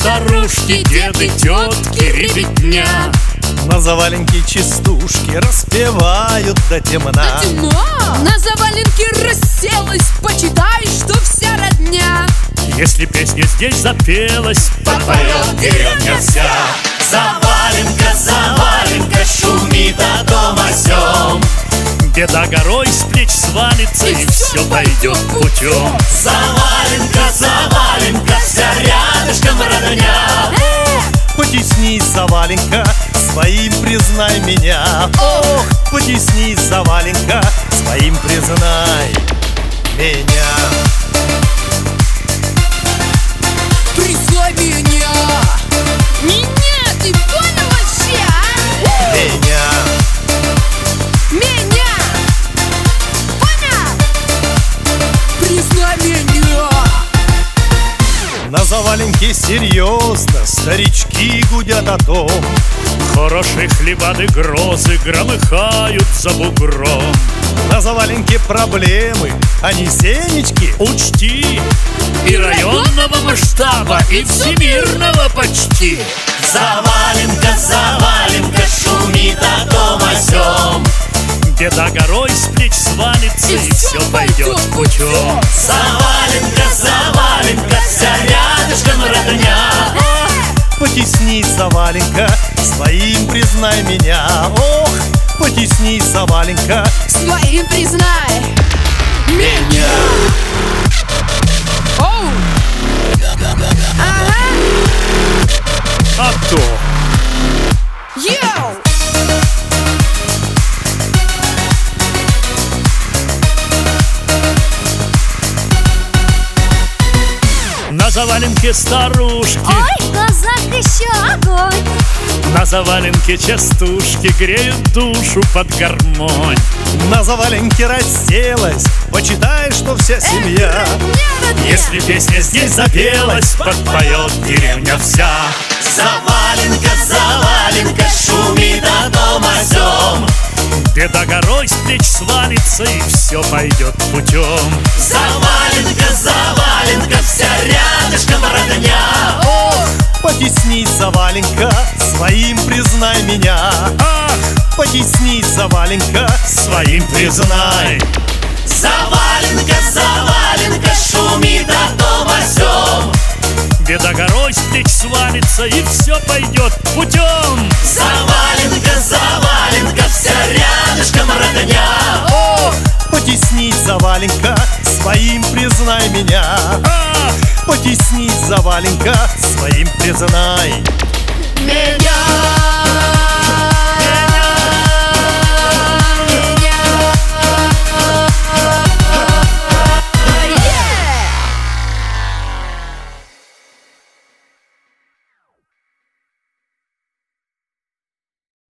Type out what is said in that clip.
старушки, деды, тетки, ребятня. На заваленке частушки распевают до темна. На заваленке расселась, почитай, что вся родня. Если песня здесь запелась, подпоет деревня вся. Заваленка, заваленка, шумит о том о сём. беда горой с плеч свалится, и все пойдет путем. Заваленка, заваленка, вся рядышком родня. Потеснись, заваленка, своим признай меня. Ох, потеснись, заваленка, своим признай меня. Признай меня. Не, ты понял вообще, а? Меня. Меня. Понял? Признай меня. На заваленке серьезно старички гудят о том. Хорошие хлебаны грозы громыхают за бугром. На заваленке проблемы, а не сенечки. Учти, и районного масштаба, и всемирного почти. Заваленка, заваленка, шумит о том о сём. Беда горой с плеч свалится, и все пойдет путем. Заваленка, заваленка, вся рядышком родня. Потеснись, заваленка, своим признай меня. Ох, потеснись, заваленка, Своим признай меня. Оу. Ага. А то Йоу. на заваленке старушки, Ой, в глазах еще огонь. на заваленке частушки греют душу под гармонь. На заваленке расселась, почитай, что вся семья. Если песня здесь запелась, подпоет деревня вся. Заваленка, заваленка, шумит о том о сём. Беда горой с плеч свалится, и все пойдет путем. Заваленка, заваленка, вся рядышком родня. Ох, потеснись, заваленка, своим признай меня. Ах, Потеснись, заваленка, своим признай. Заваленка, заваленка, шумит о том о сём. Беда горой с плеч свалится, и все пойдет путем. Заваленка, заваленка, вся рядышком родня. ох, потеснись, заваленка, своим признай меня. Ах, Потеснись, заваленка, своим признай Меня.